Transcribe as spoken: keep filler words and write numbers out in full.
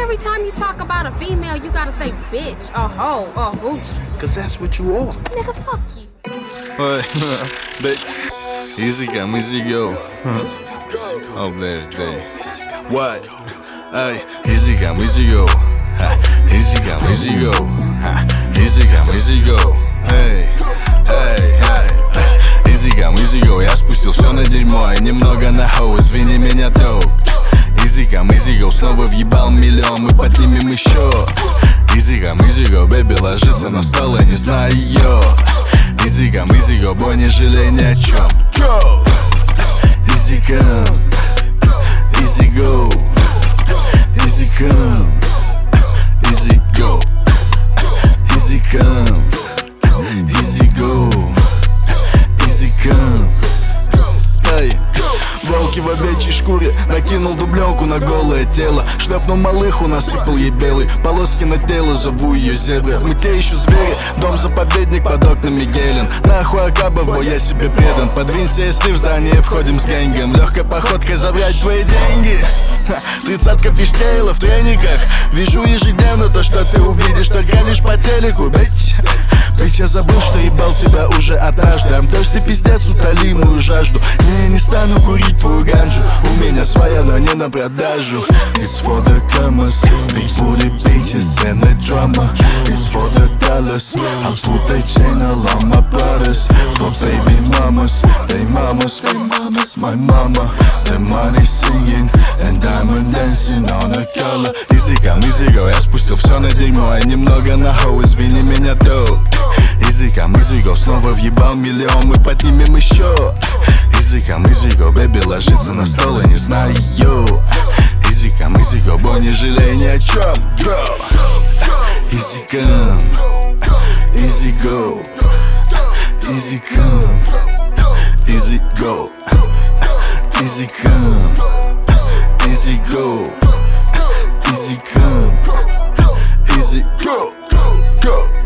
every time you talk about a female, you gotta say bitch, a hoe, or hoochie? Cause that's what you are. Nigga, fuck you. Oi, bitch. Easy come, easy go. Oh, there's day. What? Hey, easy come, easy go. Ha, easy come, easy go. Ha, easy come, easy go. Hey, hey, hey. Easy come, easy go. Я спустил все на дерьмо и немного на хоу. Извини меня, друг. Easy come, easy go. Снова въебал миллион, мы поднимем еще. Easy come, easy go. Baby ложится на стол, я не знаю ее. Easy come, easy go. Бой, не жалей ни о чем. Easy come, easy go. Easy come, easy go. Easy come, easy go. Easy come. Эй, волки в овечьей шкуре. Накинул дубленку на голое тело. Шлепнул малыху, насыпал ей белый. Полоски на тело, зову ее зебра. Мы те еще звери, дом заповедник под окнами Гелен. Нахуй акабов, бо я себе предан. Подвинься, если в здание входим с гэнгом. Легкой походкой забрать твои деньги. Тридцатка фиштейла в трениках. Вижу ежедневно то, что ты увидишь только лишь по телеку, бич. Бич, я забыл, что ебал тебя уже однажды. Ам дождь и пиздец, утоли мою жажду. Не, я не стану курить твою ганджу. У меня своя, но не на продажу. It's for the commas, big booty bitches and the drama. It's for the dollars, I put the chain along my brothers. For baby mamas, they mamas, they mamas, my mama. The money singing and diamond dancing on a color. Easy come, easy go, я спустил все на дерьмо и немного на хоу, извини меня, друг. Easy come, easy go, снова въебал миллион, мы поднимем еще. Easy come, easy go, baby ложится на стол, я не знаю ее. Easy come, easy go, бой, не жалей ни о чем, bro. Easy come, easy go. Easy come, easy go. Easy come, easy go. Easy come, easy go, go.